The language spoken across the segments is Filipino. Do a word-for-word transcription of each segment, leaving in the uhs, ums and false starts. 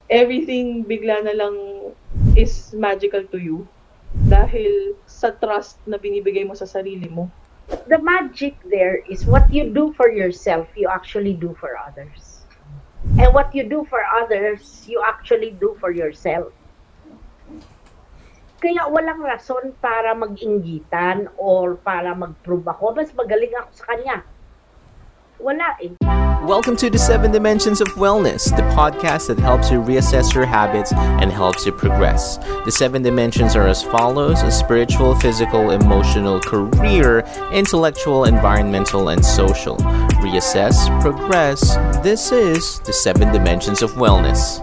everything bigla na lang is magical to you dahil sa trust na binibigay mo sa sarili mo. The magic there is what you do for yourself, you actually do for others. And what you do for others, you actually do for yourself. Kaya walang rason para mag-inggitan or para mag-prove ako, mas magaling ako sa kanya. Wala eh. Welcome to the Seven Dimensions of Wellness, the podcast that helps you reassess your habits and helps you progress. The seven dimensions are as follows: a spiritual, physical, emotional, career, intellectual, environmental, and social. Reassess, progress. This is the Seven Dimensions of Wellness.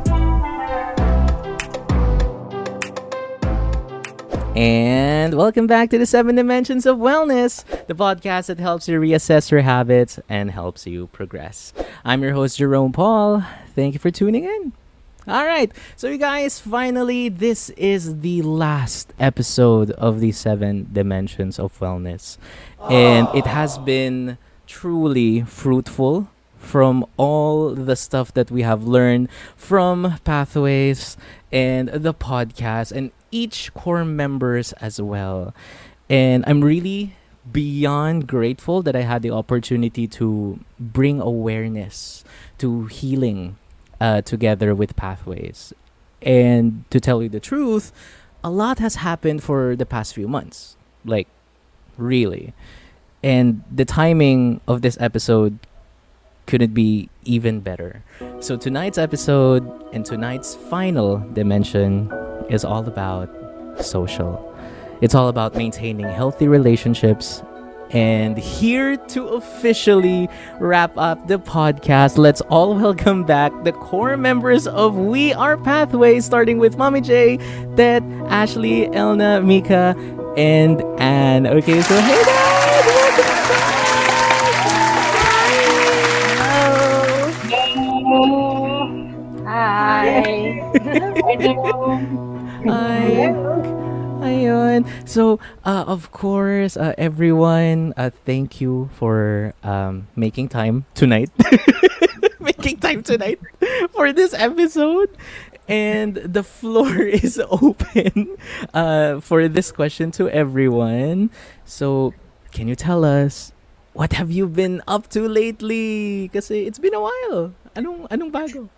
And welcome back to the Seven Dimensions of Wellness, the podcast that helps you reassess your habits and helps you progress. I'm your host, Jerome Paul. Thank you for tuning in. All right. So, you guys, finally, this is the last episode of the Seven Dimensions of Wellness. And it has been truly fruitful from all the stuff that we have learned from Pathways and the podcast and each core members as well. And I'm really beyond grateful that I had the opportunity to bring awareness to healing uh, together with Pathways. And to tell you the truth, a lot has happened for the past few months. Like, really. And the timing of this episode couldn't be even better. So tonight's episode and tonight's final dimension is all about social. It's all about maintaining healthy relationships. And here to officially wrap up the podcast, let's all welcome back the core members of We Are Pathways, starting with Mommy J, Ted, Ashley, Elna, Mika, and Anne. Okay, so hey guys! Welcome back! Hi! Hi! Ayun. So, uh, of course, uh, everyone, uh, thank you for um, making time tonight. making time tonight for this episode. And the floor is open uh, for this question to everyone. So, can you tell us, what have you been up to lately? Kasi it's been a while. Anong, anong bago?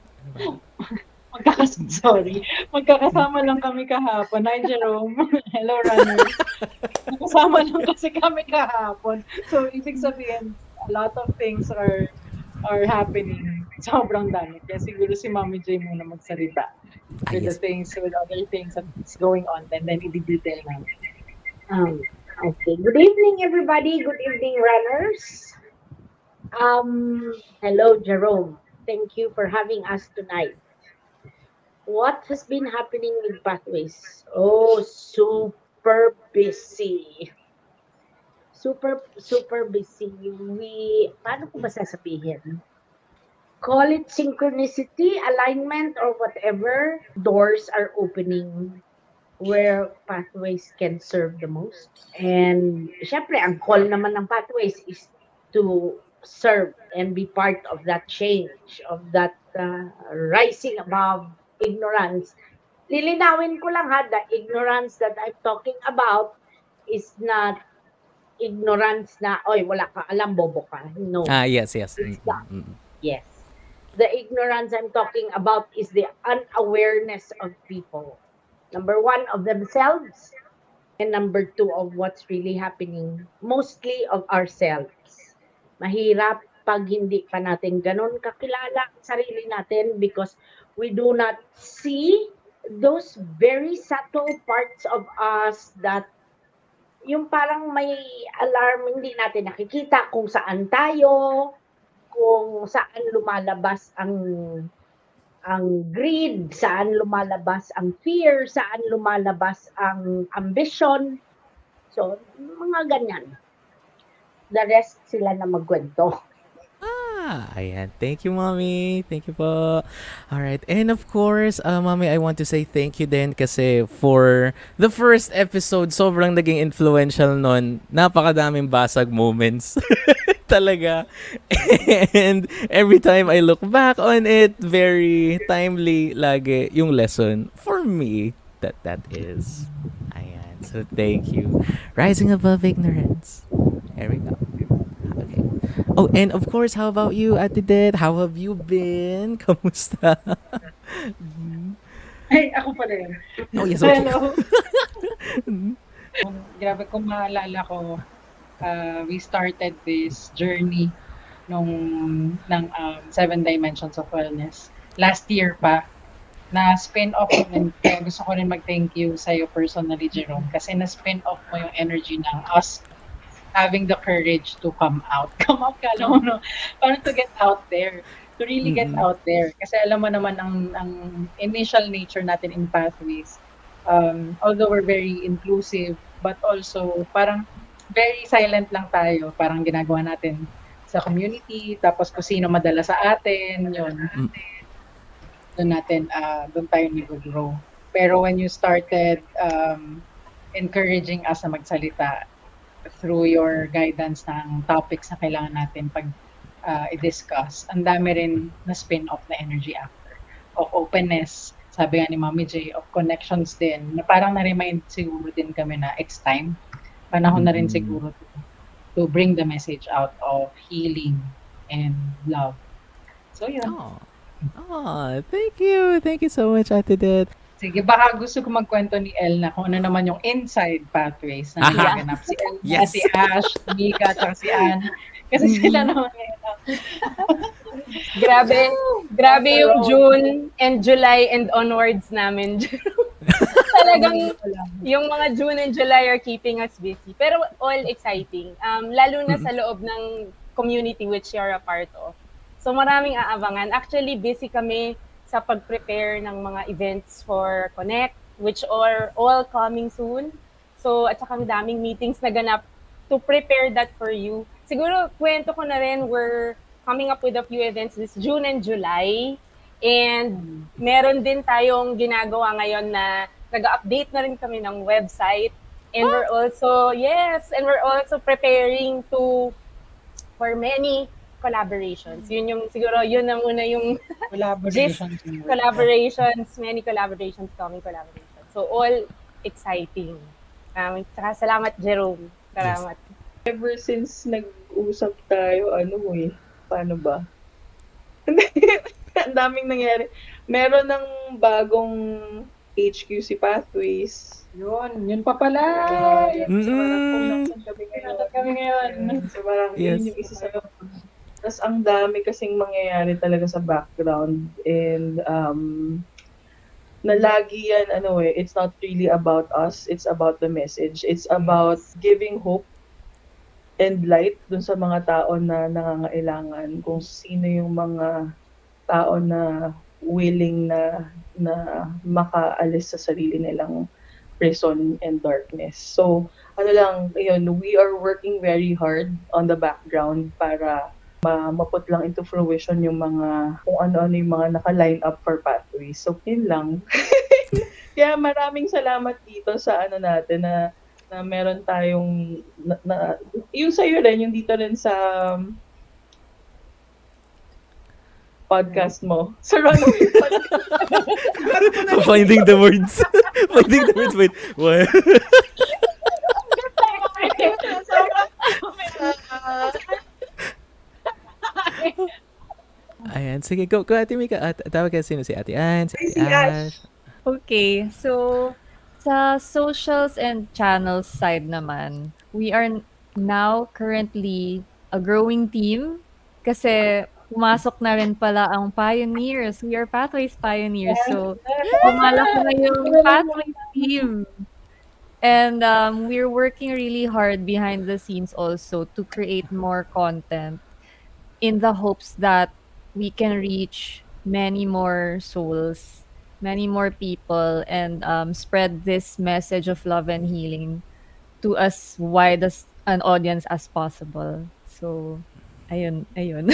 Magkakas- sorry. Magkakasama lang kami kahapon. Hi, Jerome. Hello, runners. Magkasama lang kasi kami kahapon. So, ibig sabihin, a lot of things are are happening. Sobrang dami. Kaya siguro si Mami J muna magsalita. With the things, with other things that's going on. And then, i-detail namin. Um, okay. Good evening, everybody. Good evening, runners. Um, hello, Jerome. Thank you for having us tonight. What has been happening with Pathways? Oh, super busy. Super, super busy. We, paano ko ba sasabihin? Call it synchronicity, alignment, or whatever. Doors are opening where Pathways can serve the most. And syempre, ang call naman ng Pathways is to serve and be part of that change, of that uh, rising above ignorance. Lilinawin ko lang ha, the ignorance that I'm talking about is not ignorance na, oy, wala ka alam, bobo ka. No. Ah, yes, yes. It's Mm, not. mm, mm. Yes. The ignorance I'm talking about is the unawareness of people. Number one, of themselves. And number two, of what's really happening. Mostly of ourselves. Mahirap pag hindi pa natin ganun kakilala ang sarili natin because we do not see those very subtle parts of us that yung parang may alarm, hindi natin nakikita kung saan tayo, kung saan lumalabas ang ang greed, saan lumalabas ang fear, saan lumalabas ang ambition. So, mga ganyan. The rest sila na magkwento. Ah, ayan. Thank you, Mommy. Thank you po. Alright. And of course, uh, Mommy, I want to say thank you din kasi for the first episode, sobrang naging influential nun. Napakadaming basag moments. talaga. And every time I look back on it, very timely lagi yung lesson for me that that is. Ayan. So thank you. Rising above ignorance. There we go. Okay. Oh, and of course, how about you, Ate Det? How have you been? Kamusta? Ay, ako pala yun. Oh, yes, okay. Hello. Grabe kung maalala ko, uh, we started this journey nung ng um, Seven Dimensions of Wellness last year pa, na spin-off mo rin. Kaya gusto ko rin mag-thank you sa'yo personally, Jerome, kasi na-spin-off mo yung energy ng us having the courage to come out. Come out ka lang, no? Parang to get out there. To really get Mhm. out there. Kasi alam mo naman ang, ang initial nature natin in Pathways, um, although we're very inclusive, but also parang very silent lang tayo. Parang ginagawa natin sa community, tapos kung sino madala sa atin, yun. Mm. Doon natin, uh, doon tayo nag-grow. Pero when you started um, encouraging us na magsalita through your guidance ng topics na kailangan natin pag uh, i-discuss, ang dami rin na spin-off na energy after. Of openness, sabi nga ni Mami J, of connections din, na parang na-remind siguro din kami na it's time. Panahon na rin Mm. siguro to, to bring the message out of healing and love. So yun. Oh. Oh, thank you. Thank you so much, Ate Det. Sige, baka gusto ko magkwento ni El na kung ano naman yung inside pathways na Aha. nagaganap. Si El, Yes. si Ash, si Mika, at si Anne. Kasi sila naman ngayon ang Grabe, grabe yung June and July and onwards namin. Talagang yung mga June and July are keeping us busy. Pero all exciting. Um, lalo na sa loob ng community which you're a part of. So maraming aabangan. Actually, busy kami sa pag-prepare ng mga events for Connect, which are all coming soon. So, at saka daming meetings na ganap to prepare that for you. Siguro, kwento ko na rin, we're coming up with a few events this June and July. And meron din tayong ginagawa ngayon na nag-update na rin kami ng website. And we're also, yes, and we're also preparing to, for many collaborations. Yun yung, siguro, yun na muna yung collaborations. collaborations, many collaborations, coming collaborations. So, all exciting. Um, tsaka salamat, Jerome. Salamat. Ever since nag-usap tayo, ano eh, paano ba? Ang daming nangyari. Meron ng bagong H Q C Pathways. Yun, yun pa pala. Uh, Mm-mm. so, parang kung nasan kami ngayon. Nasan kami ngayon. So, parang Yes. yun yung isa sa Tapos ang dami kasing mangyayari talaga sa background and um, na lagi yan, ano eh, it's not really about us, it's about the message. It's about giving hope and light dun sa mga tao na nangangailangan, kung sino yung mga tao na willing na na makaalis sa sarili nilang prison and darkness. So, ano lang, yun, we are working very hard on the background para ma maput lang into fruition yung mga kung ano-ano yung mga naka-line up for Pathways. So, yun lang. Kaya maraming salamat dito sa ano natin na na meron tayong na, na yung sa'yo rin, yung dito rin sa podcast mo. Sa Runaway Podcast. Finding the words. Finding the words. Wait, what? Ayan, sige, go, go Ate Mika. At, tawag ka sino? Si Ate Ann, si Ate Si Ash. Ash. Okay, so sa socials and channels side naman, we are n- now currently a growing team kasi pumasok na rin pala ang pioneers. We are Pathways pioneers. So, pumalak na yung Pathways team. And um, we're working really hard behind the scenes also to create more content in the hopes that we can reach many more souls, many more people, and um, spread this message of love and healing to as wide as an audience as possible. So, ayun, ayun.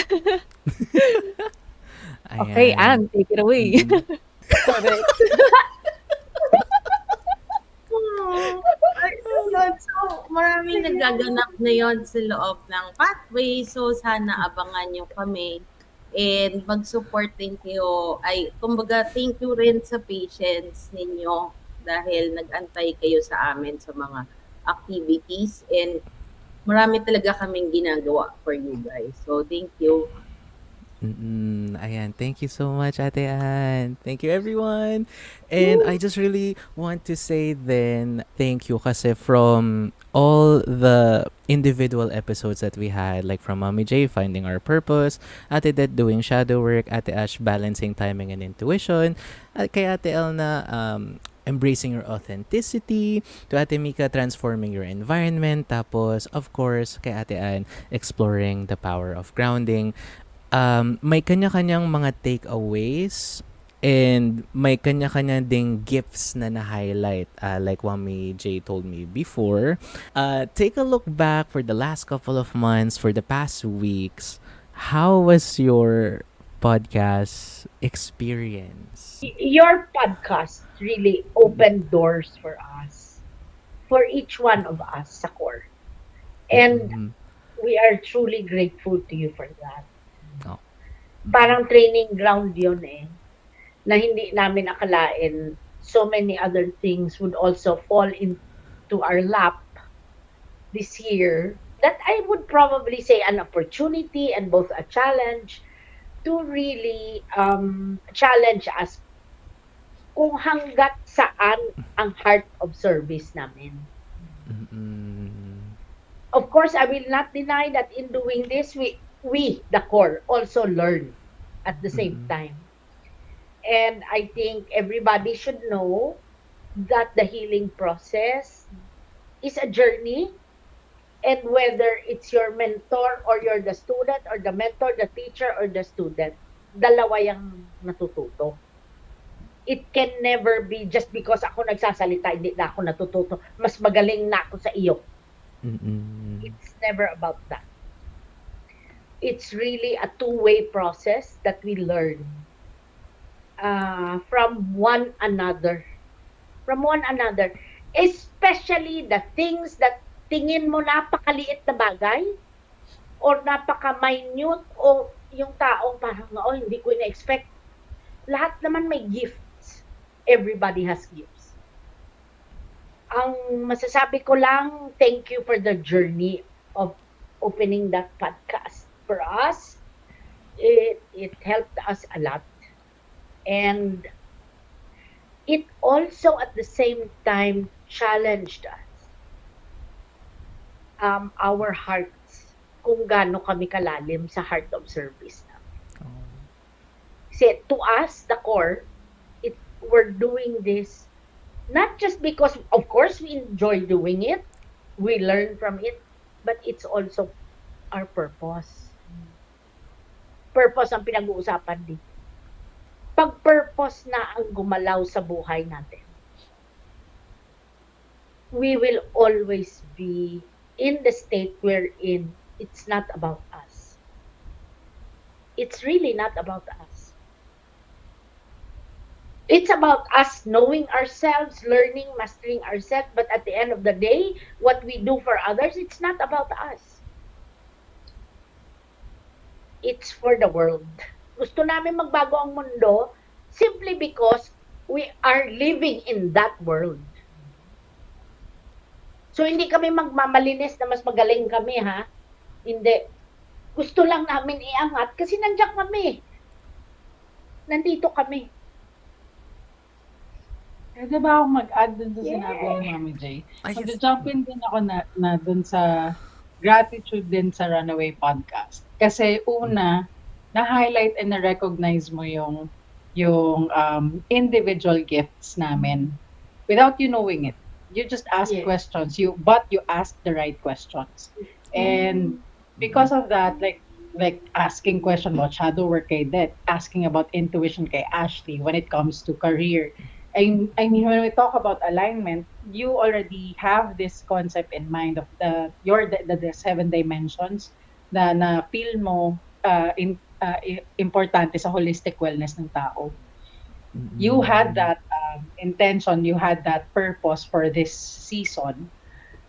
Okay, Ayan. Anne, take it away. Mhm. Correct. Ay, so, so, maraming maraming nagaganap ngayon sa loob ng pathway. So, sana abangan nyo kami. And mag-support din kayo. Ay, kumbaga, thank you rin sa patience ninyo dahil nag-antay kayo sa amin sa mga activities. And marami talaga kaming ginagawa for you guys. So, thank you. Mm-mm. Ayan, thank you so much, Ate Ann. Thank you, everyone. And I just really want to say then, thank you kasi from all the individual episodes that we had, like from Mommy J, finding our purpose, Ate Det doing shadow work, Ate Ash balancing timing and intuition, at kay Ate Elna, um, embracing your authenticity, to Ate Mika, transforming your environment, tapos, of course, kay Ate Ann, exploring the power of grounding. Um, may kanya-kanyang mga takeaways and may kanya-kanya ding gifts na na-highlight, uh, like Wami J told me before. Uh, take a look back for the last couple of months, for the past weeks. How was your podcast experience? Your podcast really opened doors for us, for each one of us sa core. And Mhm. we are truly grateful to you for that. Oh. Parang training ground yun eh, na hindi namin akalain so many other things would also fall into our lap this year, that I would probably say an opportunity and both a challenge to really um, challenge us kung hanggat saan ang heart of service namin. Mm-mm. Of course, I will not deny that in doing this, we we, the core, also learn at the same Mhm. time. And I think everybody should know that the healing process is a journey, and whether it's your mentor or you're the student, or the mentor, the teacher, or the student, dalawa yung natututo. It can never be just because ako nagsasalita, hindi na ako natututo. Mas magaling na ako sa iyo. Mm-mm. It's never about that. It's really a two-way process that we learn uh, from one another. From one another. Especially the things that tingin mo napakaliit na bagay or napaka-minute o yung taong parang, oh, hindi ko na-expect. Lahat naman may gifts. Everybody has gifts. Ang masasabi ko lang, thank you for the journey of opening that podcast. For us, it it helped us a lot, and it also at the same time challenged us, um, our hearts, kung gaano kami kalalim sa heart of service na. Oh. Kasi to us, the core, it we're doing this not just because, of course, we enjoy doing it, we learn from it, but it's also our purpose. Purpose ang pinag-uusapan dito. Pag purpose na ang gumalaw sa buhay natin, we will always be in the state wherein it's not about us. It's really not about us. It's about us knowing ourselves, learning, mastering ourselves, but at the end of the day, what we do for others, it's not about us. It's for the world. Gusto namin magbago ang mundo simply because we are living in that world. So, hindi kami magmamalinis na mas magaling kami, ha? Hindi. Gusto lang namin iangat kasi nandiyan kami. Nandito kami. Pwede ba ako mag-add dun sa Yeah. sinabi ni Mami J? Ay, yes. Mag-jump in din ako na, na dun sa gratitude din sa Runaway Podcast. Kasi una, na-highlight and na-recognize mo yung yung um, individual gifts namin without you knowing it. You just ask Yeah. questions, you but you ask the right questions. And because of that, like like asking question about shadow work kay Det, asking about intuition kay Ashley when it comes to career. I, I mean, when we talk about alignment, you already have this concept in mind of the your the, the, the seven dimensions na na feel mo uh, in, uh, i- importante sa holistic wellness ng tao. You had that um, intention, you had that purpose for this season.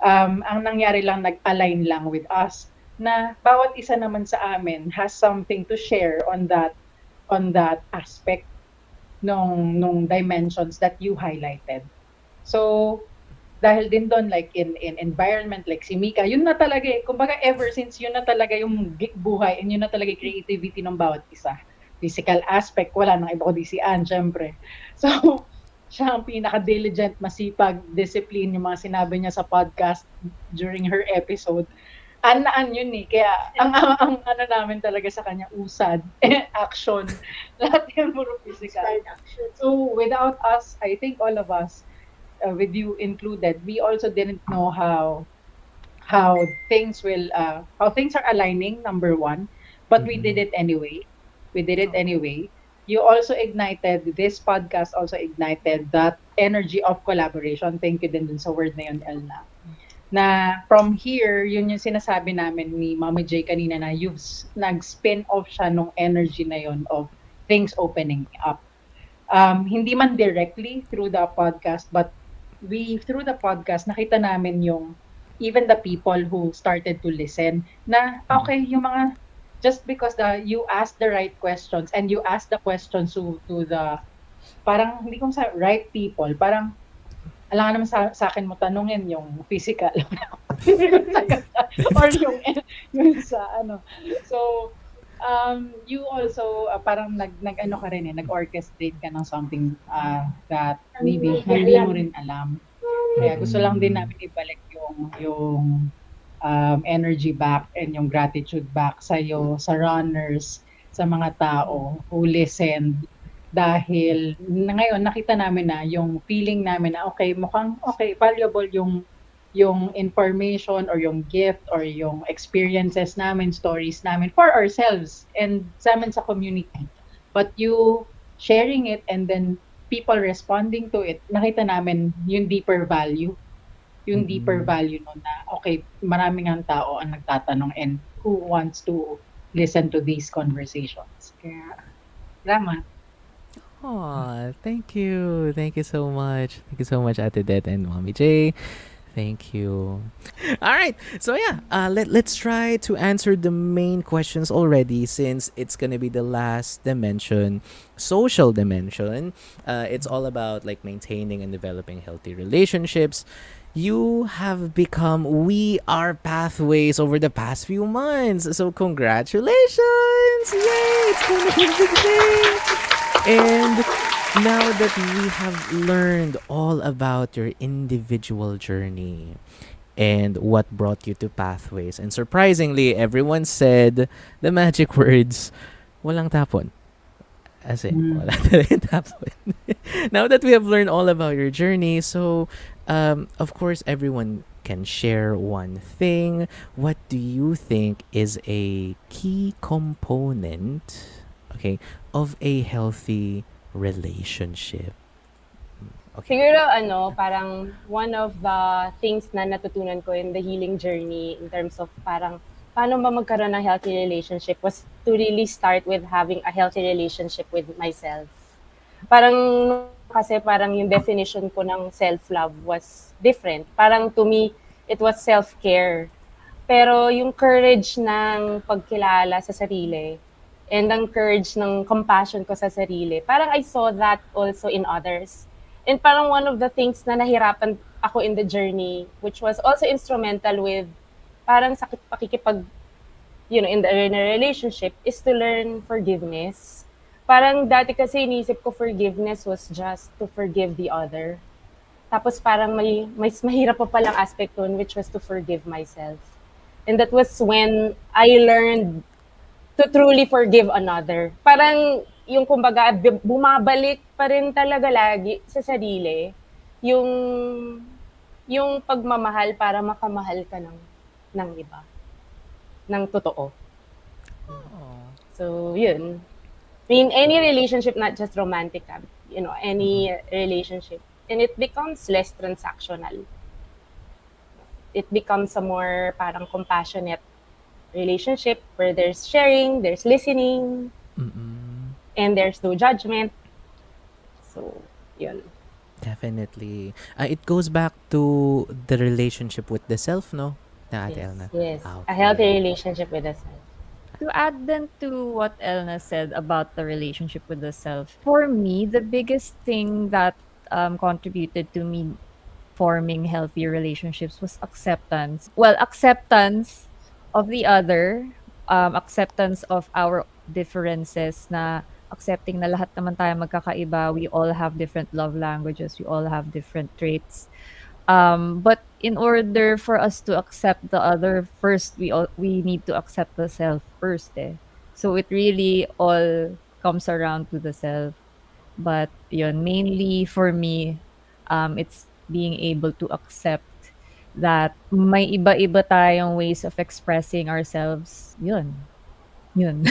um, ang nangyari lang, nag-align lang with us na bawat isa naman sa amin has something to share on that on that aspect nung nung dimensions that you highlighted. So dahil din doon, like in in environment, like si Mika, yun na talaga eh. Kumbaga ever since, yun na talaga yung gi- buhay and yun na talaga yung creativity ng bawat isa. Physical aspect, wala nang iba kundi si Anne, syempre. So, siya ang pinaka-diligent, masipag, discipline, yung mga sinabi niya sa podcast during her episode. An-an yun eh. Kaya, ang, ang, ang ano namin talaga sa kanya, usad, action, lahat yung puro physical. So, without us, I think all of us, uh, with you included, we also didn't know how how things will, uh, how things are aligning, number one, but we did it anyway. We did it anyway. You also ignited, this podcast also ignited that energy of collaboration. Thank you din dun sa word na yun, Elna. Na from here, yun yung sinasabi namin ni Mama J kanina na you've s- nag-spin off siya nung energy na yun of things opening up. Um, hindi man directly through the podcast, but we, through the podcast, nakita namin yung, even the people who started to listen, na okay, yung mga, just because the you ask the right questions and you ask the questions to to the parang hindi ko sa right people, parang alam naman sa, sa akin mo tanungin yung physical or yung yung sa ano. So um you also uh, parang nag nag ano ka rin eh, nag-orchestrate ka ng something uh, that maybe hindi mo rin alam. Kaya gusto lang din namin ibalik yung yung um, energy back and yung gratitude back sa iyo, sa runners, sa mga tao who listened. Dahil na ngayon nakita namin na yung feeling namin na okay, mukhang okay, valuable yung yung information or yung gift or yung experiences namin, stories namin for ourselves and sa amin sa community. But you sharing it and then people responding to it, nakita namin yung deeper value yung deeper value no na okay, maraming ang tao ang nagtatanong and who wants to listen to these conversations. Kaya, salamat. Aw, thank you. Thank you so much. Thank you so much, Ate Det and Mommy J. Thank you. All right. So yeah, uh, let, let's try to answer the main questions already since it's going to be the last dimension, social dimension. Uh, it's all about like maintaining and developing healthy relationships. You have become We Are Pathways over the past few months. So congratulations! Yay! It's going to be a big day! And now that we have learned all about your individual journey and what brought you to Pathways, and surprisingly, everyone said the magic words, walang tapon. As in, wala talagang tapon. Now that we have learned all about your journey, so um, of course, everyone can share one thing. What do you think is a key component, okay, of a healthy relationship? Okay. Siguro, ano, parang one of the things na natutunan ko in the healing journey in terms of parang paano ba magkaroon ng healthy relationship was to really start with having a healthy relationship with myself. Parang, kasi parang yung definition ko ng self-love was different. Parang to me, it was self-care. Pero yung courage ng pagkilala sa sarili and ang courage ng compassion ko sa sarili, parang I saw that also in others. And parang one of the things na nahirapan ako in the journey, which was also instrumental with parang sa pakikipag, you know, in, the, in a relationship, is to learn forgiveness. Parang dati kasi iniisip ko forgiveness was just to forgive the other. Tapos parang may, may mahirap pa palang aspect nun, which was to forgive myself. And that was when I learned to truly forgive another. Parang yung kumbaga, bumabalik pa rin talaga lagi sa sarili, yung, yung pagmamahal para makamahal ka ng, ng iba, ng totoo. So, yun. I mean, any relationship, not just romantic, you know, any relationship, and it becomes less transactional. It becomes a more parang compassionate relationship where there's sharing, there's listening, Mm-mm. and there's no judgment. So, yun. Definitely. Uh, it goes back to the relationship with the self, no? Na Ate Yes, Elna. yes. Ah, A healthy okay. relationship with yourself. To add then to what Elna said about the relationship with the self, for me, the biggest thing that um, contributed to me forming healthy relationships was acceptance. Well, acceptance of the other, um, acceptance of our differences na accepting na lahat naman tayo magkakaiba. We all have different love languages. We all have different traits. Um, but in order for us to accept the other first, we all, we need to accept the self first. Eh. So it really all comes around to the self. But yun, mainly for me, um, it's being able to accept that may iba-iba tayong ways of expressing ourselves. Yun. Yun.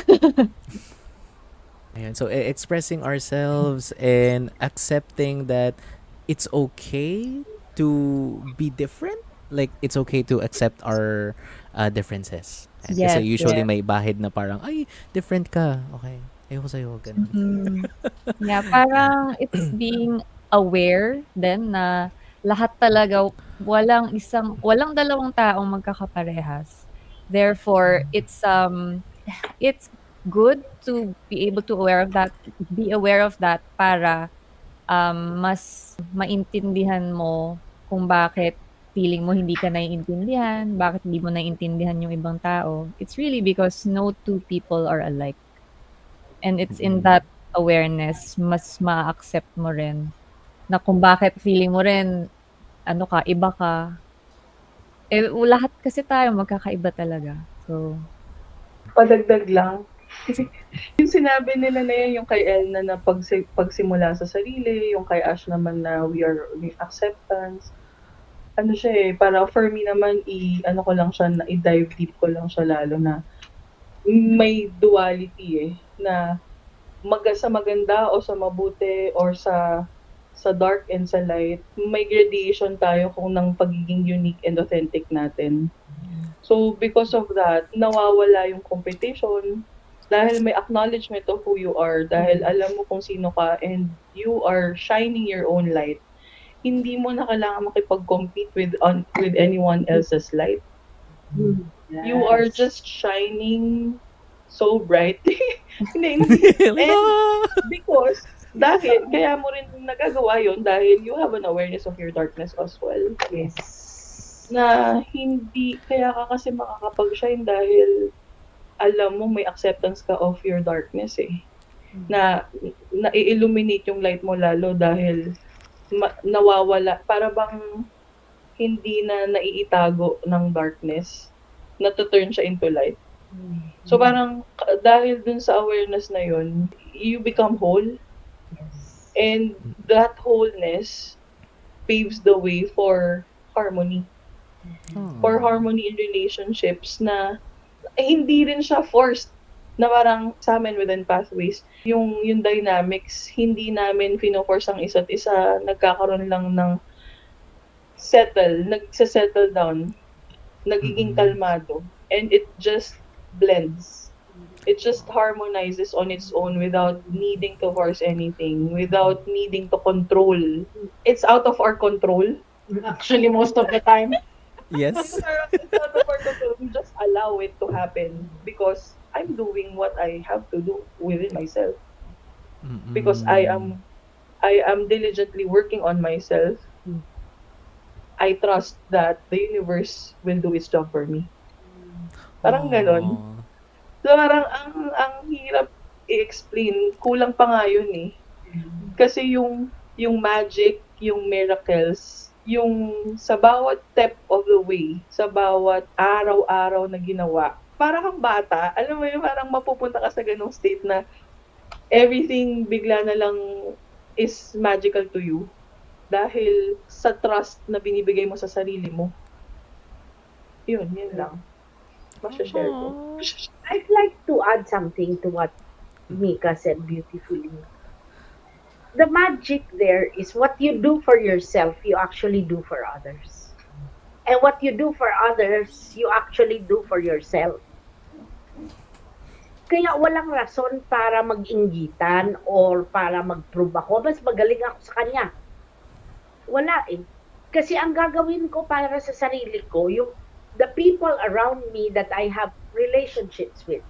Ayan. So, e- expressing ourselves and accepting that it's okay to be different. Like, it's okay to accept our uh, differences. Ayan. Kasi Yes, usually yes. may bahid na parang, ay, different ka. Okay. Ayoko sa'yo. Ganun. Mm. Yeah, parang it's being aware din na lahat talaga walang isang walang dalawang taong magkakaparehas. Therefore, it's um it's good to be able to aware of that, be aware of that para um mas maintindihan mo kung bakit feeling mo hindi ka naiintindihan, bakit hindi mo naiintindihan yung ibang tao. It's really because no two people are alike. And it's in Mm-mm. that awareness, mas ma-accept mo rin na kung bakit feeling mo rin, ano ka, iba ka. Eh, u- lahat kasi tayo magkakaiba talaga. So, Padagdag lang. Kasi yung sinabi nila na yan, yung kay Elna na pagsi- pagsimula sa sarili, yung kay Ash naman na we are we acceptance. Ano siya eh, para for me naman, i, ano ko lang siya, na i-dive deep ko lang siya lalo na may duality eh, na mag sa maganda o sa mabuti or sa sa dark and sa light, may gradation tayo kung ng pagiging unique and authentic natin. So because of that, nawawala yung competition dahil may acknowledgement of who you are, dahil alam mo kung sino ka and you are shining your own light. Hindi mo na kailangan makipag-compete with on with anyone else's light. You are just shining so bright. Hindi, hindi. And because, dahil, kaya mo rin nagagawa yun dahil you have an awareness of your darkness as well. Yes. Na hindi, kaya ka kasi makakapag-shine dahil alam mo may acceptance ka of your darkness eh. Na, na-illuminate yung light mo lalo dahil ma- nawawala, para bang hindi na naiitago ng darkness, na-turn siya into light. So parang ka- dahil dun sa awareness na yun, you become whole. And that wholeness paves the way for harmony. For harmony in relationships na eh, hindi rin siya forced na parang sa amin within pathways. Yung, yung dynamics, hindi namin fino-force ang isa't isa. Nagkakaroon lang ng settle, nagse-settle down, nagiging Mm-mm. kalmado. And it just blends. It just harmonizes on its own without needing to force anything, without needing to control. It's out of our control. Actually, most of the time. Yes. It's out of our control. We just allow it to happen because I'm doing what I have to do within myself. Because I am I am diligently working on myself. I trust that the universe will do its job for me. Parang ganon. Aw. So parang ang ang hirap i-explain, kulang pa nga yun eh. Kasi yung yung magic, yung miracles, yung sa bawat step of the way, sa bawat araw-araw na ginawa, para kang bata, alam mo yun, parang mapupunta ka sa ganong state na everything bigla na lang is magical to you dahil sa trust na binibigay mo sa sarili mo. Yun, yun lang. Masya-share ko. I'd like to add something to what Mika said beautifully. The magic there is what you do for yourself, you actually do for others. And what you do for others, you actually do for yourself. Kaya walang rason para mag-inggitan or para mag-prove ako, mas magaling ako sa kanya. Wala eh. Kasi ang gagawin ko para sa sarili ko, yung the people around me that I have relationships with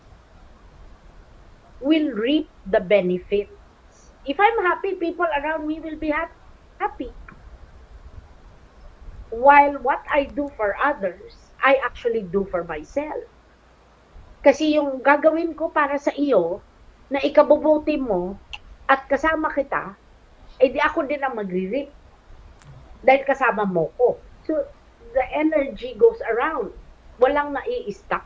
will reap the benefits. If I'm happy, people around me will be ha- happy. While what I do for others, I actually do for myself. Kasi yung gagawin ko para sa iyo, na ikabubuti mo, at kasama kita, eh di ako din ang magre-reap. Dahil kasama mo ko. So, the energy goes around. Walang nai-stuck.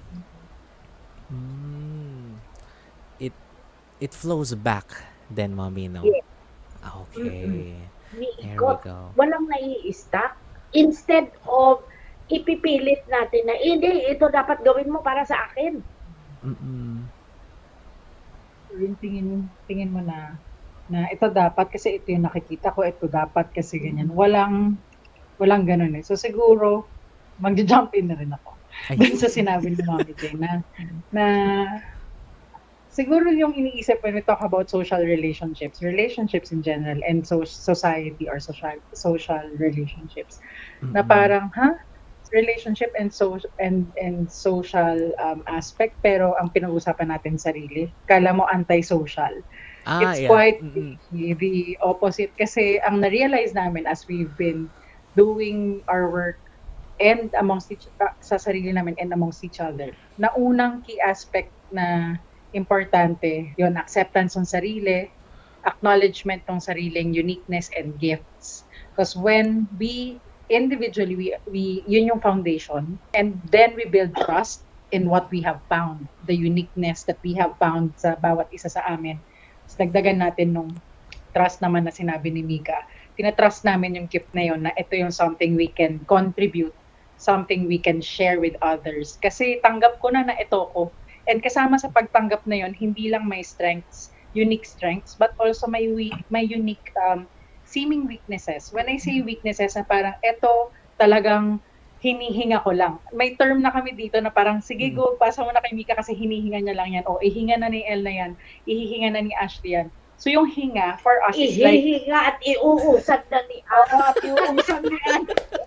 Mm. It it flows back then, Mommy, no? Yes. Okay. There we Niikot. go. Walang nai-stuck. Instead of ipipilit natin na, hindi, ito dapat gawin mo para sa akin. Mm-mm. Yung tingin, tingin mo na, na ito dapat kasi ito yung nakikita ko, ito dapat kasi ganyan. Walang, walang ganun eh. So siguro, mag-jump in na rin ako. Ay. Dun sa sinabi ni Mommy Jane na, na siguro yung iniisip when we talk about social relationships, relationships in general, and so, society or social social relationships, na Mm-mm. parang, ha? Relationship and so and and social um, aspect, pero ang pinag-usapan natin sarili. Kala mo anti-social. Ah, It's yeah. quite Mm-mm. the, the opposite kasi ang na-realize namin as we've been doing our work and amongst each, uh, sa sarili namin and amongst each other, na unang key aspect na importante, yon acceptance ng sarili, acknowledgement ng sariling uniqueness and gifts. Because when we individually, we, we yun yung foundation, and then we build trust in what we have found, the uniqueness that we have found sa bawat isa sa amin. Tapos nagdagan natin nung trust naman na sinabi ni Mika. Tinatrust namin yung gift na yun na ito yung something we can contribute, something we can share with others. Kasi tanggap ko na na ito ko. And kasama sa pagtanggap na yun, hindi lang may strengths, unique strengths, but also may weak, may unique um, seeming weaknesses. When I say weaknesses, na parang ito talagang hinihinga ko lang. May term na kami dito na parang, sige go, pasa mo na kay Mika kasi hinihinga niya lang yan. O ihinga na ni El na yan. Ihihinga na ni Ashley yan. So yung hinga, for us, is like, Ihihinga at iuusad na ni ah, iuusad ni yan.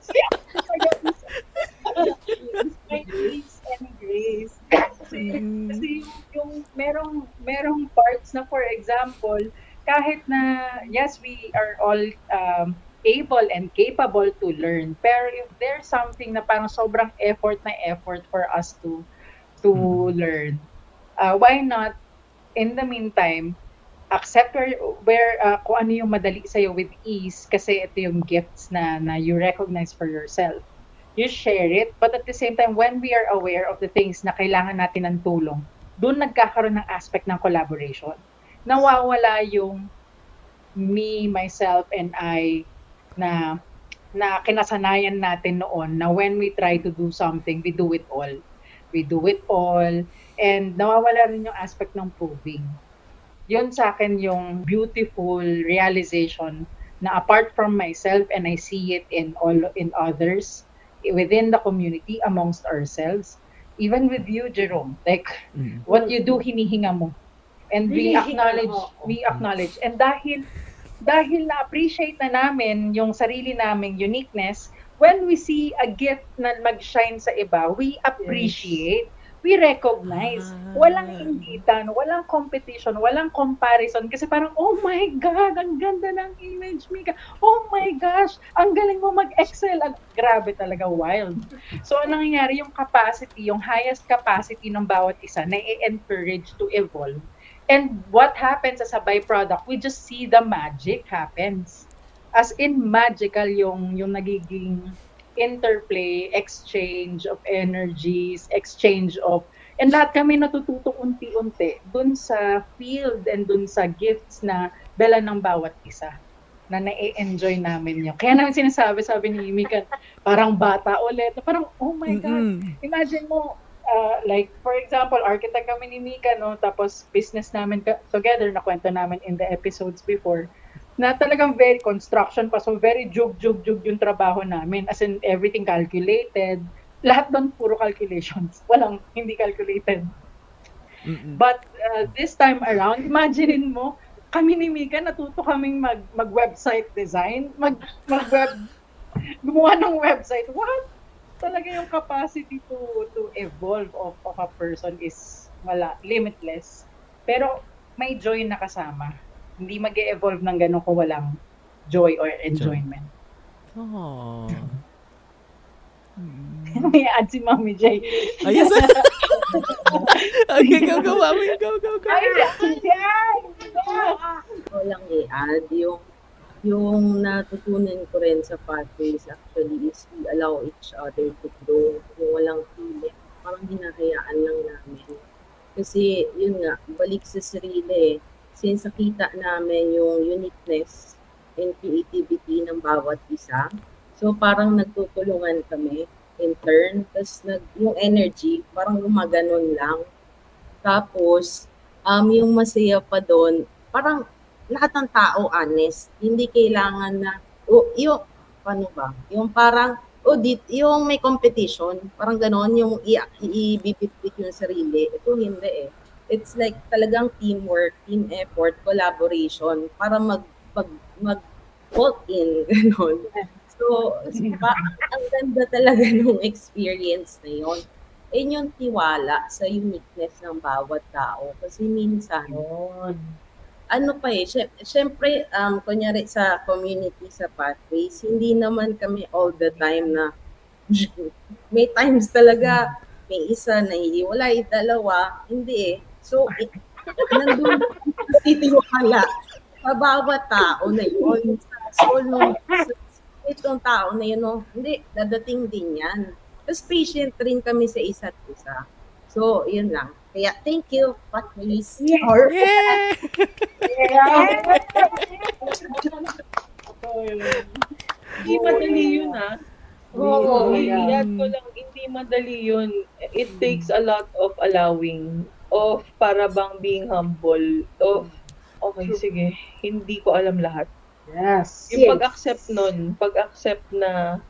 May peace and grace. Kasi, kasi yung merong, merong parts na, for example, kahit na, yes, we are all um, able and capable to learn. Pero if there's something na parang sobrang effort na effort for us to to Mm. learn, uh, why not, in the meantime, accept where, where uh, kung ano yung madali sa'yo with ease, kasi ito yung gifts na, na you recognize for yourself. You share it, but at the same time, when we are aware of the things na kailangan natin ng tulong, doon nagkakaroon ng aspect ng collaboration. Nawawala yung me, myself, and I na na kinasanayan natin noon na when we try to do something, we do it all. We do it all. And nawawala rin yung aspect ng proving. Yun sa akin yung beautiful realization na apart from myself, and I see it in all in others, within the community, amongst ourselves, even with you, Jerome, like Mm. what you do, hinihinga mo. And we Hinihinga acknowledge, mo. we acknowledge. And dahil, dahil na-appreciate na namin yung sarili naming uniqueness, when we see a gift na mag-shine sa iba, we appreciate, we recognize. Walang inggitan, walang competition, walang comparison. Kasi parang, oh my God, ang ganda ng image, Mika. Oh my gosh, ang galing mo mag-excel. Ang, grabe talaga, wild. So, anong nangyayari? Yung capacity, yung highest capacity ng bawat isa na i-encourage to evolve. And what happens as a byproduct, we just see the magic happens. As in magical yung yung nagiging interplay, exchange of energies, exchange of, and lahat kami natututo unti-unti dun sa field and dun sa gifts na dala ng bawat isa na na-enjoy namin yun. Kaya namin sinasabi, sabi ni Mika, parang bata ulit. Parang, oh my God, Mm-mm. imagine mo, Uh, like, for example, architect kami ni Mika, no? Tapos business namin ka- together, na kwento namin in the episodes before, na talagang very construction pa, so very jug-jug-jug yung trabaho namin, as in everything calculated, lahat doon puro calculations, walang hindi calculated. Mm-mm. But uh, this time around, imaginein mo, kami ni Mika, natuto kaming mag, mag-website design, mag, mag-web, gumawa ng website. What? Talaga yung capacity to to evolve of, of a person is wala, limitless. Pero may joy na kasama. Hindi mag-e-evolve ng gano'n kung walang joy or enjoyment. Oh. May add si Mami J. Ah, yes. Okay, go, go, Mami. Go, go, go. Ay, yan! Ko lang i-add yung yung natutunan ko rin sa pathways actually is we allow each other to grow. Yung walang pilit. Parang hinahayaan lang namin. Kasi yun nga, balik sa sarili eh. Since nakita namin yung uniqueness and creativity ng bawat isa, so parang nagtutulungan kami in turn. Tapos nag, yung energy, parang gumaganon lang. Tapos, um, yung masaya pa doon, parang lahat ng tao honest. Hindi kailangan na, o oh, yung, paano ba? Yung parang, o oh, dit, yung may competition, parang ganon, yung i-bibit-bit yung sarili. Ito hindi eh. It's like talagang teamwork, team effort, collaboration, para mag, pag, mag, walk in, ganon. So, pa, ang ganda talaga ng experience na yun. Eh, yung tiwala sa uniqueness ng bawat tao. Kasi minsan, ano pa eh, syempre, um, kunyari sa community, sa pathways, hindi naman kami all the time na, may times talaga, may isa na hihiwalay, dalawa, hindi eh. So, it, nandun si tiwala sa bawat tao na yun. Sa soul nung, itong tao na yun, no, hindi, dadating din yan. Tapos patient rin kami sa isa't isa. So, yun lang. Kaya, thank you, Patrice. Yeah. Yeah! Hindi madali yun, ah. Oo. I-add ko lang, hindi madali yun. It takes a lot of allowing, of para bang being humble, of, okay, sige, hindi ko alam lahat. Yes. Yung pag-accept nun, pag-accept na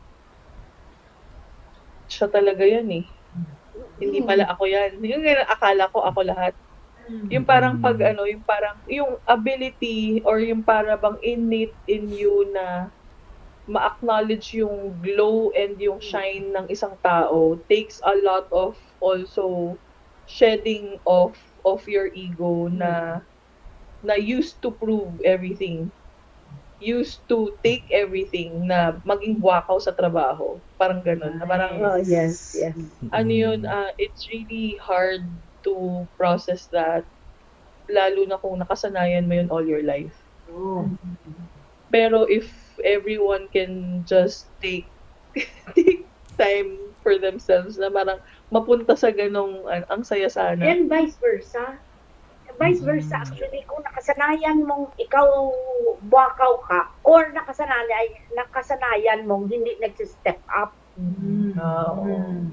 siya talaga yan eh. Hindi pala ako yan. Yung akala ko ako lahat. Yung parang pag ano, yung parang, yung ability or yung para bang innate in you na ma-acknowledge yung glow and yung shine ng isang tao takes a lot of also shedding of of your ego na na used to prove everything. Used to take everything na maging wakaw sa trabaho. Parang ganun. Na parang, Oh, yes, yes. ano yun, uh, it's really hard to process that. Lalo na kung nakasanayan mo yun all your life. Oh. Pero if everyone can just take take time for themselves na parang mapunta sa ganong, uh, ang saya sana. And vice versa. Vice versa, actually, kung nakasanayan mong ikaw buwakaw ka or nakasanayan, nakasanayan mong hindi nag-step up. Mm. Oo.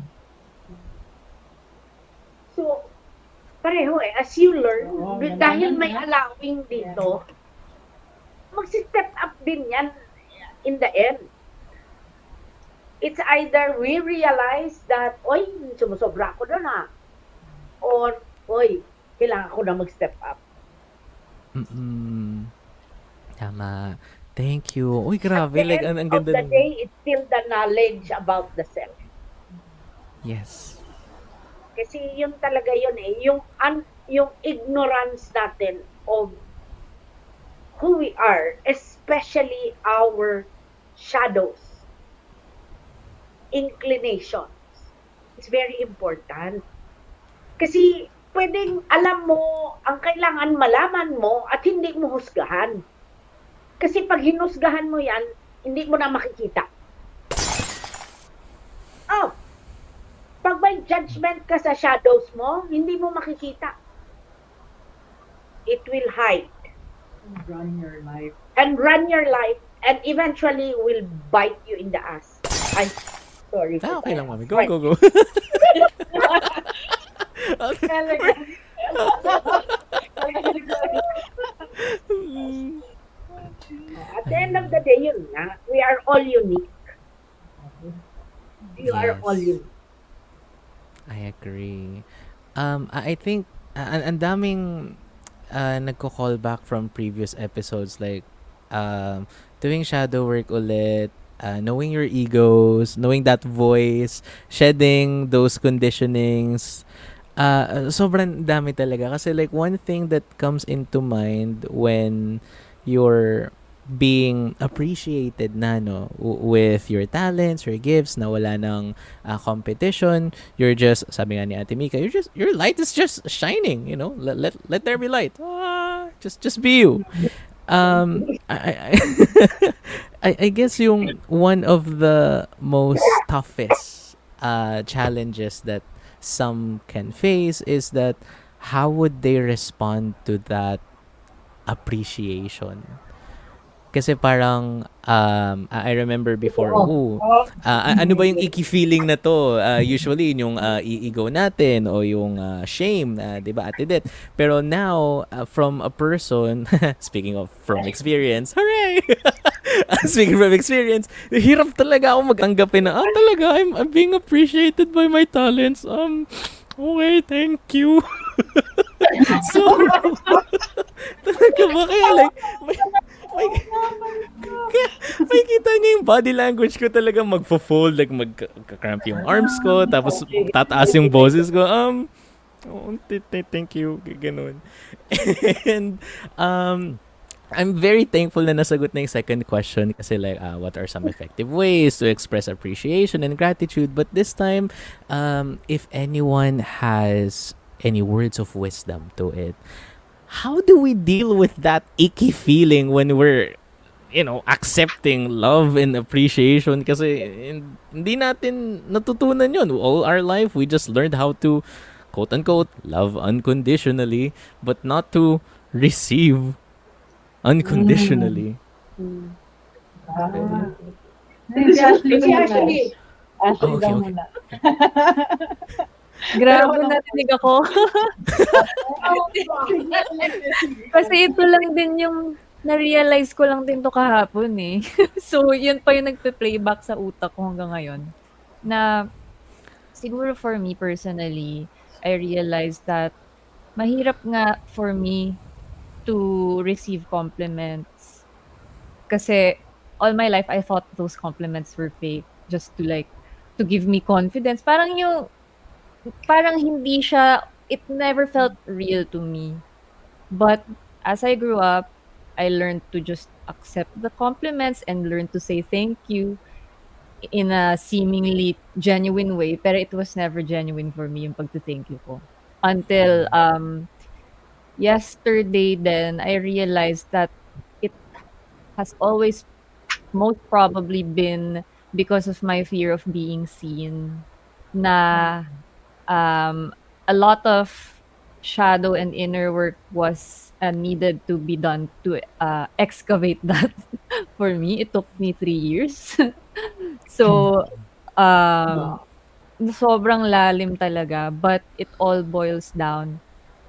So, pareho eh, as you learn, Oo, d- ganun dahil yan, may ha? allowing dito, mag-step up din yan in the end. It's either we realize that, oy, sumusobra ako doon ha. Or, oy, kailangan ko na mag-step up. Mm-mm. Tama. Thank you. Uy, grabe. At the Like, end ang, ang of ganda the ng... day, it's still the knowledge about the self. Yes. Kasi yun talaga yun eh, yung, un, yung ignorance natin of who we are, especially our shadows, inclinations. It's very important. Kasi pwedeng alam mo, ang kailangan malaman mo at hindi mo husgahan. Kasi pag hinusgahan mo yan, hindi mo na makikita. Oh, pag may judgment ka sa shadows mo, hindi mo makikita. It will hide. Run your life. And run your life and eventually will bite you in the ass. Ay, sorry. Ah, okay lang, mami. Go, Right. go, go. At the end of the day, yun na. We are all unique. You are Yes. all unique. I agree. Um, I I think, uh, ang ang daming uh, nagko-call back from previous episodes, like um, doing shadow work ulit, uh, knowing your egos, knowing that voice, shedding those conditionings. Uh, sobrang dami talaga. Kasi like one thing that comes into mind when you're being appreciated na no w- with your talents, your gifts, na wala ng uh, competition, you're just, sabi nga ni Ate Mika, you're just, your light is just shining, you know, let let, let there be light. Ah, just just be you. Um, I, I, I, I guess yung one of the most toughest uh, challenges that some can face is that how would they respond to that appreciation? Kasi parang um I remember before, oh, uh, ano ba yung icky feeling na to? Uh, usually yung uh, ego natin o yung uh, shame, uh, 'di ba, Ate Det? Pero now uh, from a person, speaking of from experience, hooray! Speaking from experience, hirap talaga ako magtanggapin na, ah, talaga, I'm, I'm being appreciated by my talents. Um, okay, thank you. So, talaga ba? Kaya like, may, may, kaya, may kita niya yung body language ko talaga magfo-fold, like magka-cramp yung arms ko, tapos tataas yung boses ko, um, oh, thank you, ganun. And, um, I'm very thankful na nasagot na yung second question kasi like, uh, what are some effective ways to express appreciation and gratitude? But this time, um, if anyone has any words of wisdom to it, how do we deal with that icky feeling when we're, you know, accepting love and appreciation? Kasi hindi natin natutunan yun. All our life, we just learned how to, quote-unquote, love unconditionally, but not to receive unconditionally. Mm. Ah. Si Ashley Si muna. Ashley. Ashley Okay, daw okay. muna. Grabe, narinig ako. Kasi ito lang din yung na-realize ko lang din to kahapon eh. So, yun pa yung nagpe-playback sa utak ko hanggang ngayon. Na siguro for me personally, I realized that mahirap nga for me to receive compliments. Kasi all my life, I thought those compliments were fake. Just to like, to give me confidence. Parang yung, parang hindi siya, it never felt real to me. But as I grew up, I learned to just accept the compliments and learn to say thank you in a seemingly genuine way. Pero it was never genuine for me yung pagto-thank you ko. Until, um, yesterday then, I realized that it has always most probably been because of my fear of being seen. Na um, a lot of shadow and inner work was uh, needed to be done to uh, excavate that for me. It took me three years. So, um, sobrang lalim talaga. But it all boils down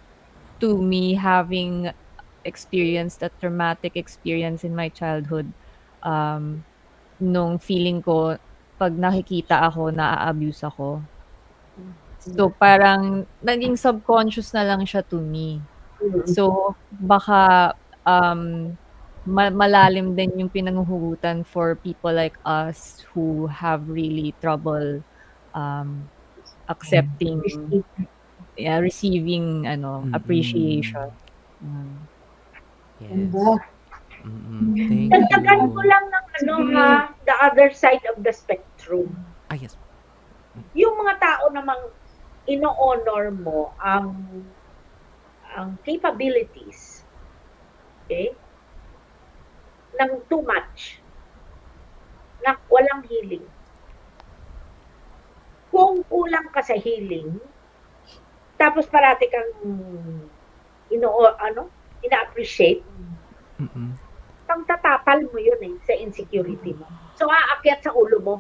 to me having experienced a traumatic experience in my childhood, um, nung feeling ko, pag nakikita ako, na-abuse ako. So, parang, naging subconscious na lang siya to me. So, baka, um, ma- malalim din yung pinanghuhugutan for people like us who have really trouble, um, accepting, yeah, receiving ano Mm-mm. appreciation. Mm. Yes. Mm-mm. Thank Dagdagan ko you. lang ng ano ha, the other side of the spectrum. Ah, yes. Yung mga tao namang ino-honor mo ang ang capabilities, okay, ng too much, na walang healing. Kung kulang ka sa healing, tapos parati kang ino ano, ina-appreciate, Mm-mm. pang tatapal mo yun eh, sa insecurity mo. So, aakyat sa ulo mo.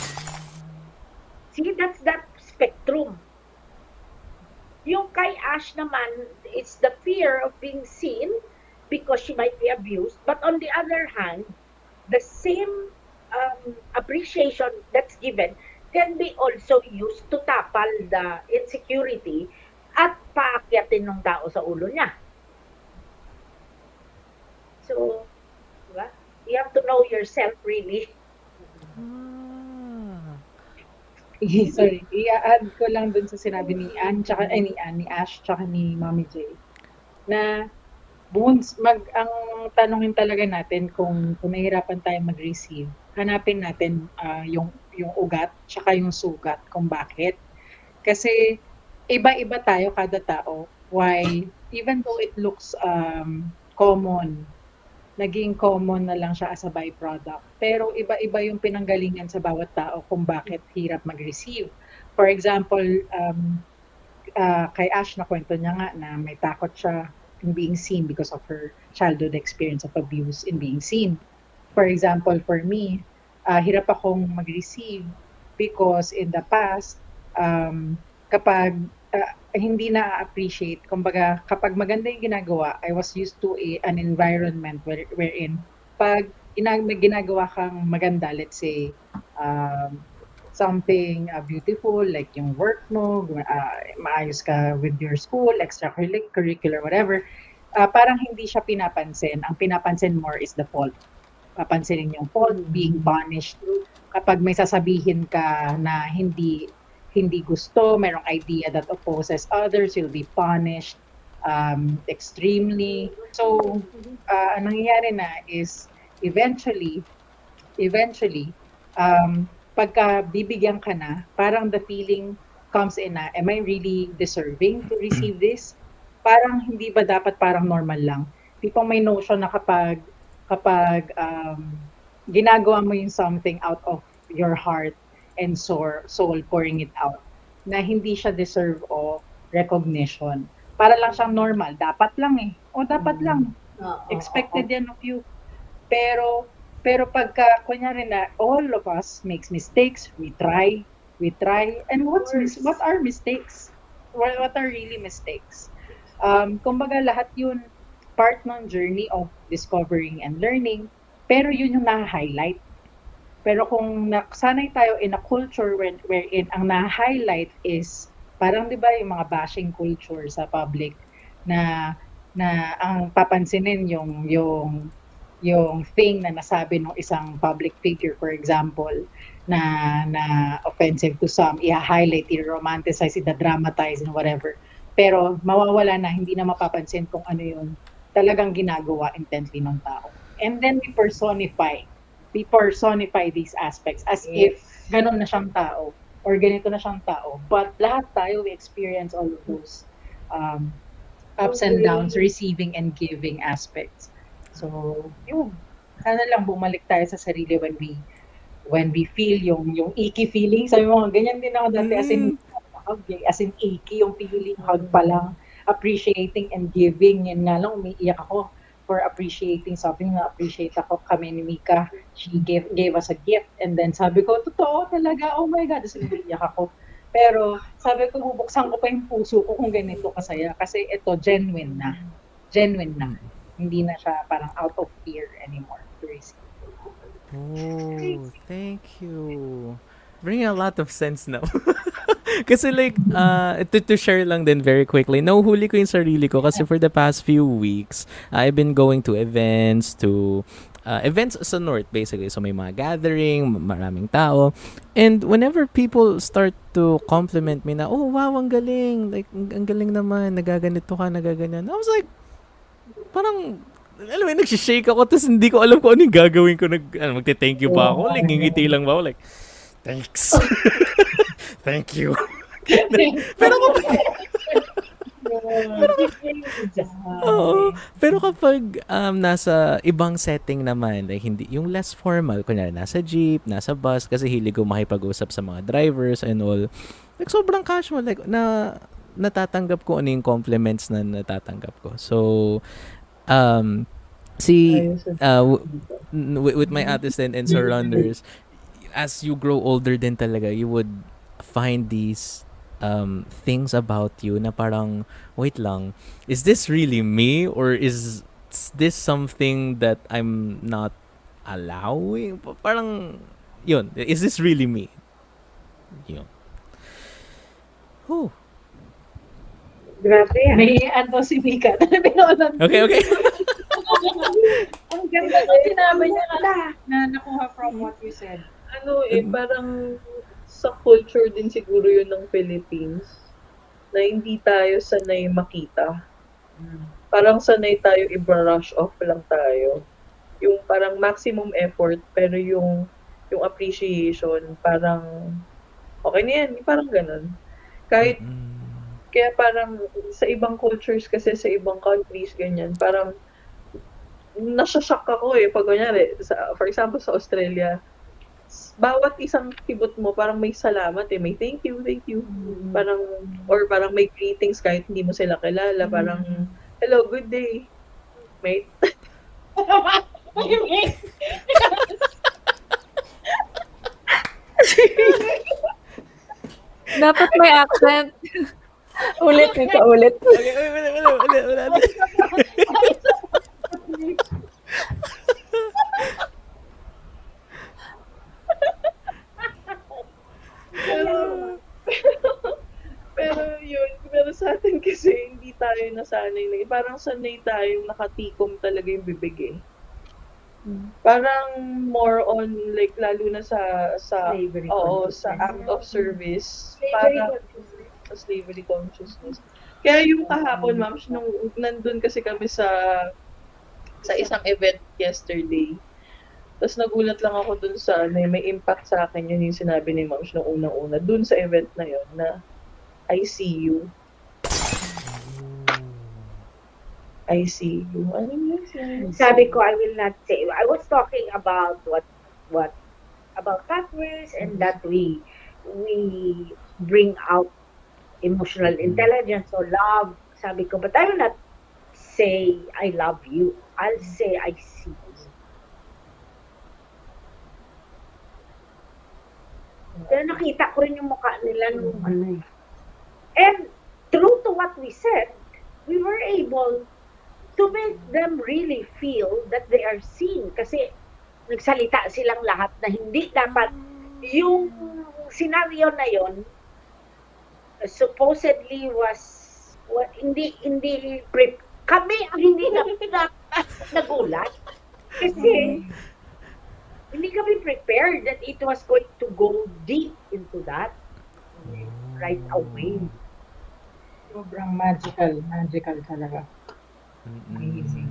See, that's that spectrum. Yung kay Ash naman, it's the fear of being seen because she might be abused. But on the other hand, the same um, appreciation that's given can be also used to tapal the insecurity at paakyatin ng tao sa ulo niya. So, diba? You have to know yourself really. Ah. Sorry, i-add ko lang dun sa sinabi ni Ann, tsaka, ay, ni Ann, ni Ash, tsaka ni Mommy J, na buns, mag, ang tanongin talaga natin kung, kung nahihirapan tayo mag-receive, hanapin natin ah, yung, yung ugat, tsaka yung sugat, kung bakit. Kasi, iba-iba tayo kada tao. Why? Even though it looks um, common, naging common na lang siya as a byproduct. Pero iba-iba yung pinanggalingan sa bawat tao kung bakit hirap mag-receive. For example, um, uh, kay Ash na kwento niya nga na may takot siya in being seen because of her childhood experience of abuse in being seen. For example, for me, uh, hirap akong mag-receive because in the past, um, kapag uh, hindi na-appreciate, kumbaga kapag maganda yung ginagawa, I was used to a, an environment where, wherein pag ina- may ginagawa kang maganda, let's say, um, something uh, beautiful, like yung work mo, uh, maayos ka with your school, extracurricular, whatever, uh, parang hindi siya pinapansin. Ang pinapansin more is the fault. Papansinin yung fault, being punished. Kapag may sasabihin ka na hindi hindi gusto, merong idea that opposes others, you'll be punished um, extremely. So, uh, ang nangyayari na is, eventually, eventually, um, pagka bibigyan ka na, parang the feeling comes in na, am I really deserving to receive this? Parang hindi ba dapat parang normal lang? Tipong may notion na kapag, kapag um, ginagawa mo yung something out of your heart, and soul, soul pouring it out, na hindi siya deserve o recognition. Para lang siyang normal. Dapat lang eh. O dapat lang. Expected yan of you. Pero, pero pagka, kunyari na, all of us makes mistakes, we try, we try, and what's mis- what are mistakes? What, what are really mistakes? Um, kumbaga lahat yun, part ng journey of discovering and learning, pero yun yung na-highlight. Pero kung nasanay tayo in a culture where, wherein ang na-highlight is, parang di ba yung mga bashing culture sa public, na na ang papansinin yung yung yung thing na nasabi ng isang public figure, for example, na na offensive to some, i-highlight, i-romanticize, i-dramatize, and whatever. Pero mawawala na, hindi na mapapansin kung ano yung talagang ginagawa intently ng tao. And then we personify we personify these aspects as yes. if ganun na siyang tao or ganito na siyang tao. But lahat tayo, we experience all of those um, ups and downs, receiving and giving aspects. So, yun. Sana lang bumalik tayo sa sarili when we when we feel yung yung icky feeling. Sabi mo, ganyan din ako dati, mm. as in as in icky yung feeling, hug pa lang, appreciating and giving. Yan nga lang, umiiyak ako for appreciating something na appreciate ako. Kami ni Mika, she gave gave us a gift, and then sabi ko, totoo talaga, oh my God, kasi umiiyak ako. Pero sabi ko, bubuksan ko pa yung puso ko kung ganito kasaya, kasi ito genuine na, genuine na, hindi na siya parang out of fear anymore to receive. Oh, thank you. Bringing a lot of sense now. Kasi like, uh, to, to share lang din very quickly, nahuhuli ko yung sarili ko kasi for the past few weeks, I've been going to events, to uh, events sa North basically. So may mga gathering, maraming tao. And whenever people start to compliment me na, oh wow, ang galing, like, ang galing naman, nagaganito ka, nagaganyan. I was like, parang, alam mo, nagsishake ako, tapos hindi ko alam kung ano yung gagawin ko. Nag, ano, magte-thank you ba ako? Like, ngingiti lang ba ako? Like, thanks. Thank you. pero kapag pero, oh, pero kapag um, nasa ibang setting naman, like hindi yung less formal, kunyari nasa jeep, nasa bus, kasi hilig ko makipag-usap sa mga drivers and all. Like sobrang casual, like na natatanggap ko ano yung compliments na natatanggap ko. So um si uh, w- w- with my artists and, and surrounders, as you grow older din talaga, you would find these um, things about you na parang, wait lang, is this really me? Or is this something that I'm not allowing? Parang, yun, is this really me? Yun. Whew. Grabe. May ano si Mika. Okay, okay. Ang ganda Ang sinabi niya na. na nakuha from what you said. Ano eh, parang sa culture din siguro yun ng Philippines na hindi tayo sanay makita. Parang sanay tayo i-brush off lang tayo. Yung parang maximum effort pero yung yung appreciation parang okay na yan, parang ganun. Kahit kaya parang sa ibang cultures kasi sa ibang countries ganyan, parang nasashock ako eh pag kunyari, sa, for example sa Australia, bawat isang tibot mo parang may salamat eh, may thank you, thank you. Mm-hmm. Parang or parang may greetings kahit hindi mo sila kilala, parang hello, good day, mate. Dapat may accent. Ulit, ito ulit. Okay, wala, wala, wala, wala. pero, pero yun, pero sa atin kasi hindi tayo nasanay na, parang sanay tayong nakatikom talaga yung bibig eh. Parang more on like lalo na sa sa Slavery oo, sa consciousness. act of service, Slavery para sa slavery consciousness. Kaya yung kahapon, ma'am, nung nandun kasi kami sa sa isang event yesterday. Tapos nagulat lang ako dun sa may, may impact sa akin yun yung sinabi ni ma'am nung unang-una dun sa event na yun na I see you. I see you. Ano yun? Sabi ko, I will not say. I was talking about what, what, about pathways and that we, we bring out emotional intelligence or love. Sabi ko, but I will not say I love you. I'll say I see you. Pero nakita ko rin yung mukha nila nung ano eh. And true to what we said, we were able to make them really feel that they are seen. Kasi nagsalita silang lahat na hindi dapat yung scenario na yon supposedly was what, hindi hindi pre- kami ang hindi na, na nagulat kasi hindi kami prepared that it was going to go deep into that right away. Sobrang magical, magical talaga. Amazing.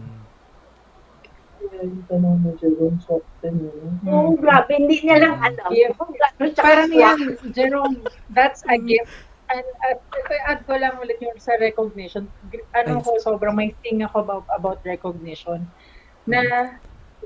Yung tanong mo, Jerome, soft din yun. Oh, grabe, hindi niya lang alam. Yeah. Kung gaano siya Parang kaswak. yan, Jerome, that's a gift. And at uh, add ko lang ulit yung sa recognition. Ano ko, sobrang may thing ako about, about recognition. Na,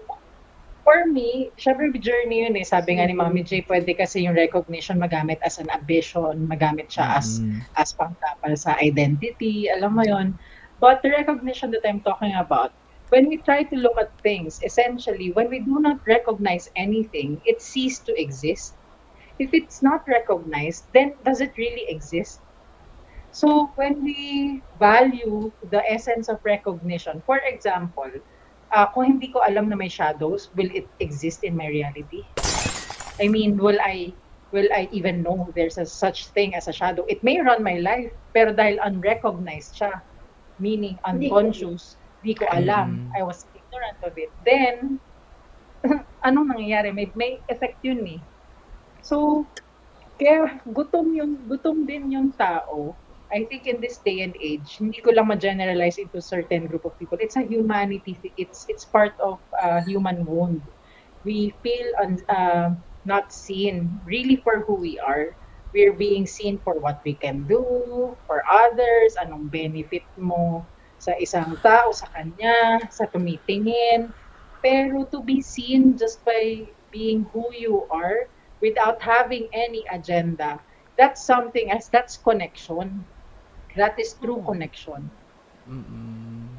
for me, syempre journey yun eh. Sabi nga ni Mami J, pwede kasi yung recognition magamit as an ambition, magamit siya as, Mm. as pangtapal sa identity, alam mo yun. But the recognition that I'm talking about, when we try to look at things, essentially, when we do not recognize anything, it ceases to exist. If it's not recognized, then does it really exist? So when we value the essence of recognition, for example, uh, kung hindi ko alam na may shadows, will it exist in my reality? I mean, will I will I even know there's a such thing as a shadow? It may run my life, pero dahil unrecognized siya, meaning unconscious, di ko alam, Mm. I was ignorant of it. Then, anong nangyayari? May, may effect yun eh. So, kaya gutom yung gutom din yung tao. I think in this day and age, hindi ko lang ma-generalize into certain group of people. It's a humanity. It's it's part of uh, human wound. We feel un, uh, not seen really for who we are. We're being seen for what we can do for others. Anong benefit mo sa isang tao, sa kanya, sa tumitingin. Pero to be seen just by being who you are, without having any agenda, that's something as that's connection. That is true connection. Mm-mm.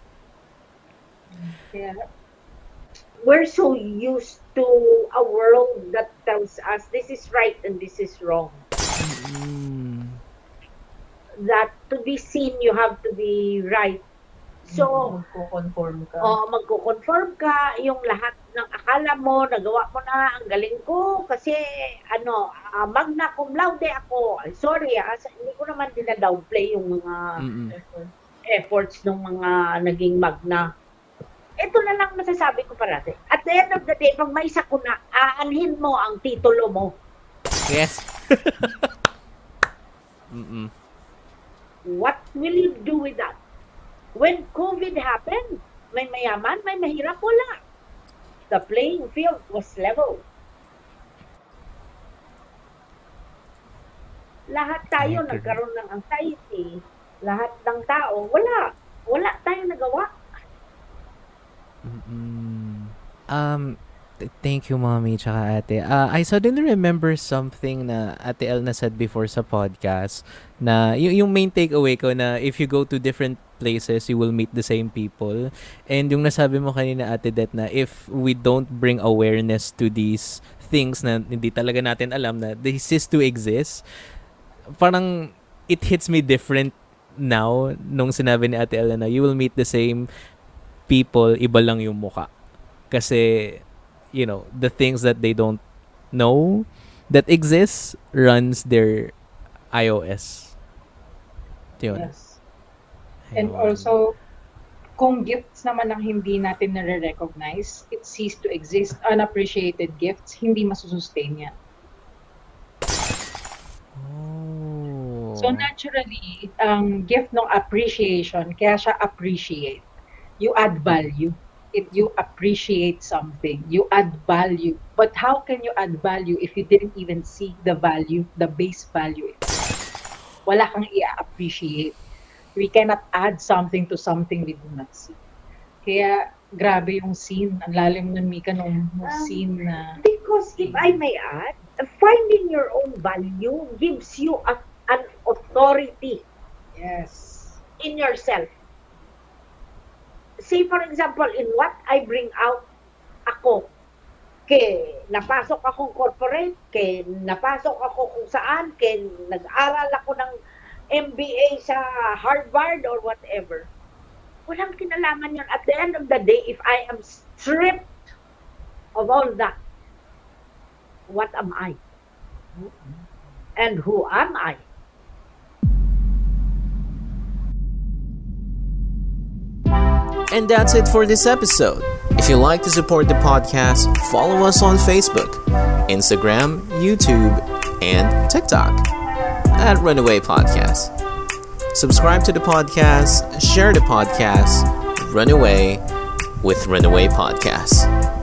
Yeah. We're so used to a world that tells us this is right and this is wrong. Mm. That to be seen, you have to be right. So, Magko-conform ka. oh, magko-conform ka, yung lahat ng akala mo, nagawa mo na, ang galing ko, kasi, ano, uh, magna cum laude ako. Ay, sorry, ah, hindi ko naman dina-downplay yung mga Mm-mm. efforts ng mga naging magna. ito na lang masasabi ko parati. At the end of the day, pag may sakuna, aanhin mo ang titulo mo. Yes. Mm-mm. What will you do with that? When COVID happened, may mayaman, may mahirap, wala. The playing field was level. Lahat tayo nagkaroon ng anxiety. Lahat ng tao, wala. Wala tayong nagawa. Mm-mm. Um, th- thank you, Mommy, tsaka Ate. Uh, I suddenly remember something na Ate El na said before sa podcast na y- yung main takeaway ko na if you go to different places, you will meet the same people. And yung nasabi mo kanina, Ate Det, na if we don't bring awareness to these things na hindi talaga natin alam na they cease to exist, parang it hits me different now nung sinabi ni Ate El na you will meet the same people, iba lang yung muka. Kasi, you know, the things that they don't know that exists runs their iOS. Yun. Yes. And Ayun. also, kung gifts naman ang hindi natin nare-recognize, it cease to exist. Unappreciated gifts, hindi masusustain yan. Oh. So naturally, ang gift ng appreciation, kaya siya appreciate. You add value. If you appreciate something, you add value. But how can you add value if you didn't even see the value, the base value? Wala kang i-appreciate. We cannot add something to something we do not see. Kaya grabe yung scene. Ang lalim ng Mika nung, nung Um, scene na... Because if I may add, finding your own value gives you a, an authority Yes. in yourself. Say for example, in what I bring out ako, ke napasok akong corporate, ke napasok ako kung saan, ke nag-aral ako ng M B A sa Harvard or whatever. Walang kinalaman yun. At the end of the day, if I am stripped of all that, what am I? And who am I? And that's it for this episode. If you'd like to support the podcast, follow us on Facebook, Instagram, YouTube, and TikTok at Runaway Podcast. Subscribe to the podcast, share the podcast, Runaway with Runaway Podcast.